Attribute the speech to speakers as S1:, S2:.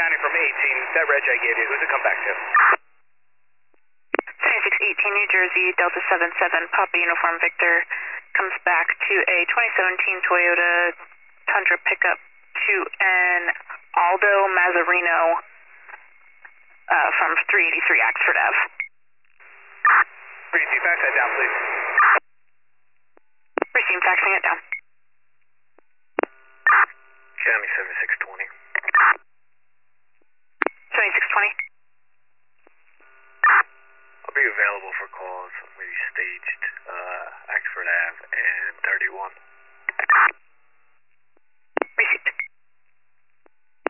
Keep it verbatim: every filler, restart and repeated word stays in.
S1: County from eighteen, that reg I gave you, who's it come back to?
S2: seventy-six eighteen New Jersey, Delta seven seven, Papa Uniform Victor, comes back to a twenty seventeen Toyota Tundra pickup to an Aldo Mazzarino uh, from three eighty-three Axford Ave.
S1: three eighty-three, fax that down, please.
S2: Received, faxing it down.
S3: County seventy-six twenty.
S2: seventy-six twenty.
S3: I'll be available for calls. We staged uh, Axford Ave and thirty-one.